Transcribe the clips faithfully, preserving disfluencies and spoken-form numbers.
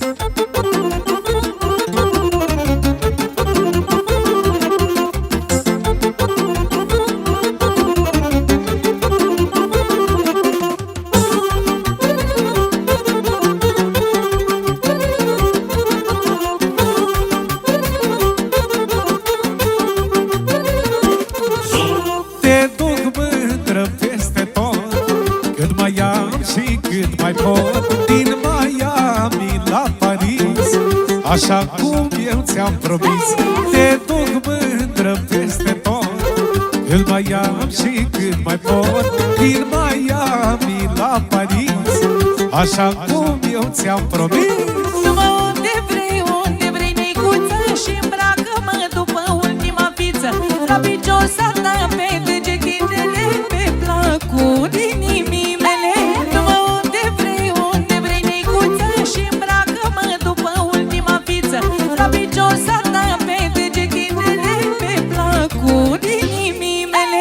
Așa cum eu ți-am promis, te duc mândră peste tot. Îl mai am și cât mai pot, din Miami la Paris, așa cum eu ți-am promis. Du-mă unde vrei, unde vrei, neicuță, și îmbracă-mă după ultima fiță. La picior sarda pe degetele, pe placul inimii mele. Du-mă unde vrei, unde vrei, neicuță, și îmbracă-mă după ultima fiță. La picior sarda pe degetele, pe placul inimii mele.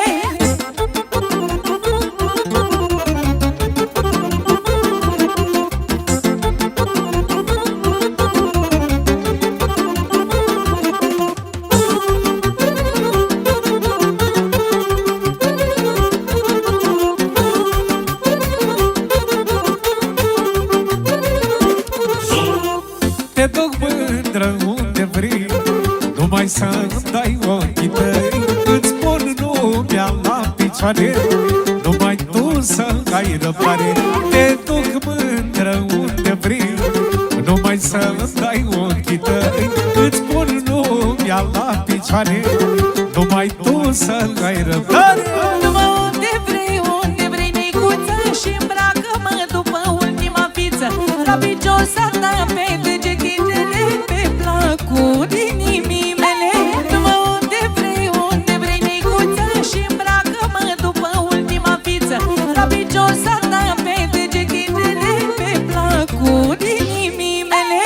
Te duc mândră unde vrei, numai să-mi dai ochii tăi. Îți pun lumea la picioare, numai tu să ai răbdare. Te duc mândră unde vrei, numai să-mi dai ochii tăi. Îți pun lumea la picioare, numai tu să ai răbdare. Du-mă unde vrei, unde vrei, neicuță, și îmbracă-mă după ultima fiță. La picior sarda pe degetele, pe placul inimii mele. Du-mă unde vrei, unde vrei, neicuță, și îmbracă-mă după ultima fiță. La picior sarda pe degetele, pe placul inimii mele.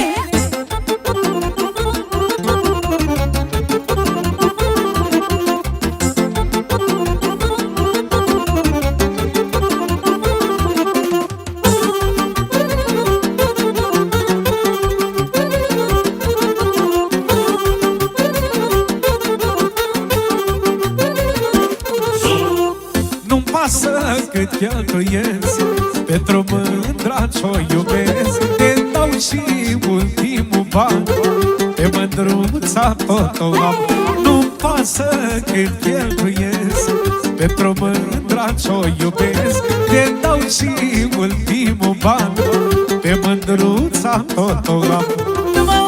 Nu-mi pasă cât cheltuiesc pentru mândra ce-o iubesc. Te dau și ultimul ban, pe mândruța tot o am. Nu-mi pasă cât cheltuiesc pentru mândra ce-o iubesc. Te dau și ultimul ban, pe mândruța tot o am. Du-mă